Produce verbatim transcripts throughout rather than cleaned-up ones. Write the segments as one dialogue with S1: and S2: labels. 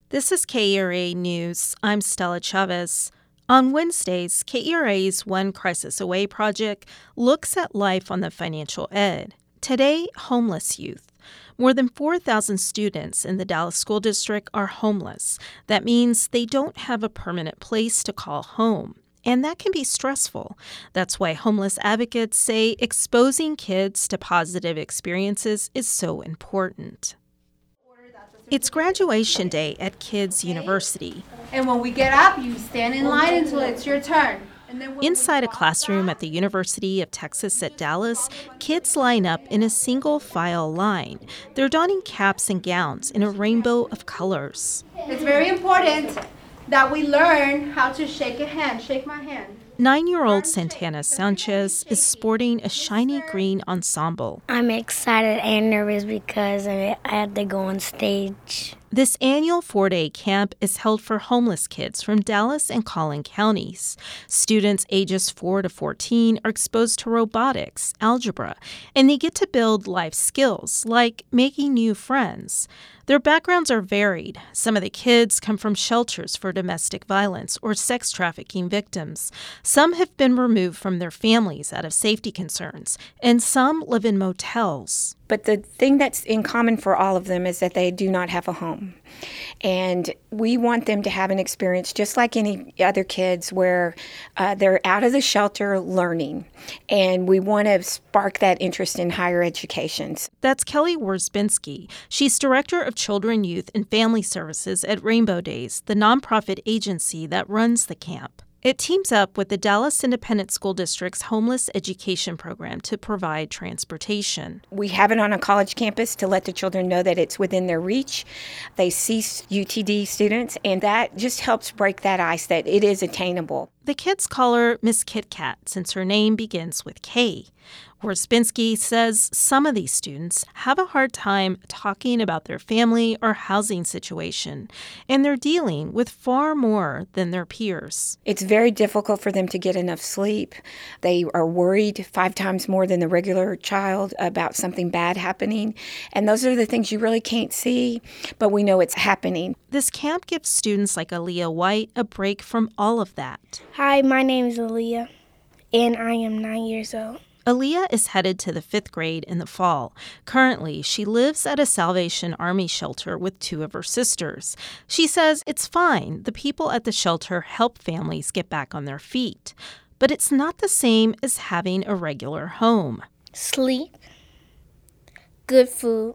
S1: This is K E R A News. I'm Stella Chavez. On Wednesdays, K E R A's One Crisis Away project looks at life on the financial ed. Today, homeless youth. More than four thousand students in the Dallas School District are homeless. That means they don't have a permanent place to call home. And that can be stressful. That's why homeless advocates say exposing kids to positive experiences is so important. It's graduation day at Kids University.
S2: And when we get up, you stand in line until it's your turn. And then
S1: Inside a classroom at the University of Texas at Dallas, kids line up in a single file line. They're donning caps and gowns in a rainbow of colors.
S2: It's very important that we learn how to shake a hand. Shake my hand.
S1: Nine-year-old Santana Sanchez is sporting a shiny green ensemble.
S3: I'm excited and nervous because I had to go on stage.
S1: This annual four-day camp is held for homeless kids from Dallas and Collin counties. Students ages four to fourteen are exposed to robotics, algebra, and they get to build life skills like making new friends. Their backgrounds are varied. Some of the kids come from shelters for domestic violence or sex trafficking victims. Some have been removed from their families out of safety concerns, and some live in motels.
S4: But the thing that's in common for all of them is that they do not have a home. And we want them to have an experience just like any other kids where uh, they're out of the shelter learning. And we want to spark that interest in higher education.
S1: That's Kelly Worzbinski. She's Director of Children, Youth, and Family Services at Rainbow Days, the nonprofit agency that runs the camp. It teams up with the Dallas Independent School District's homeless education program to provide transportation.
S4: We have it on a college campus to let the children know that it's within their reach. They see U T D students, and that just helps break that ice that it is attainable.
S1: The kids call her Miss Kit Kat since her name begins with K. Worzbinski says some of these students have a hard time talking about their family or housing situation, and they're dealing with far more than their peers.
S4: It's very difficult for them to get enough sleep. They are worried five times more than the regular child about something bad happening, and those are the things you really can't see, but we know it's happening.
S1: This camp gives students like Aaliyah White a break from all of that.
S3: Hi, my name is Aaliyah, and I am nine years old.
S1: Aaliyah is headed to the fifth grade in the fall. Currently, she lives at a Salvation Army shelter with two of her sisters. She says it's fine. The people at the shelter help families get back on their feet. But it's not the same as having a regular home.
S3: Sleep, good food,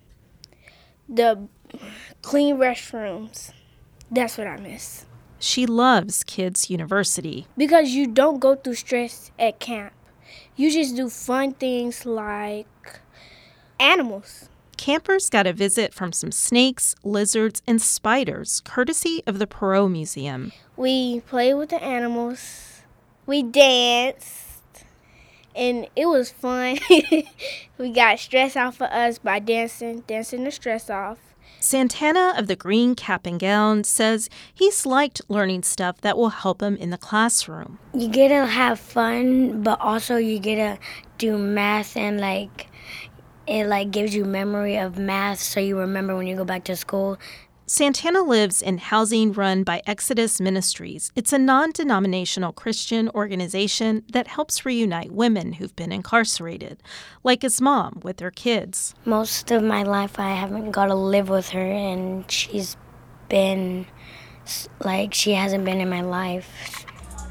S3: the clean restrooms. That's what I miss.
S1: She loves Kids University.
S3: Because you don't go through stress at camp. You just do fun things like animals.
S1: Campers got a visit from some snakes, lizards, and spiders, courtesy of the Perot Museum.
S3: We played with the animals. We danced. And it was fun. We got stress off of us by dancing, dancing the stress off.
S1: Santana of the green cap and gown says he's liked learning stuff that will help him in the classroom.
S3: You get to have fun, but also you get to do math, and like it like gives you memory of math so you remember when you go back to school.
S1: Santana lives in housing run by Exodus Ministries. It's a non-denominational Christian organization that helps reunite women who've been incarcerated, like his mom with her kids.
S3: Most of my life I haven't got to live with her, and she's been, like, she hasn't been in my life.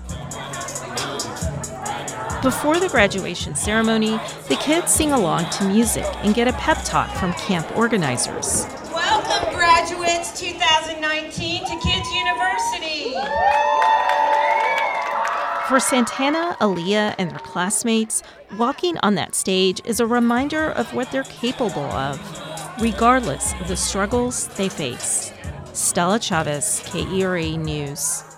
S1: Before the graduation ceremony, the kids sing along to music and get a pep talk from camp organizers.
S5: Welcome, graduates two thousand nineteen to Kids University.
S1: For Santana, Aaliyah, and their classmates, walking on that stage is a reminder of what they're capable of, regardless of the struggles they face. Stella Chavez, K E R A News.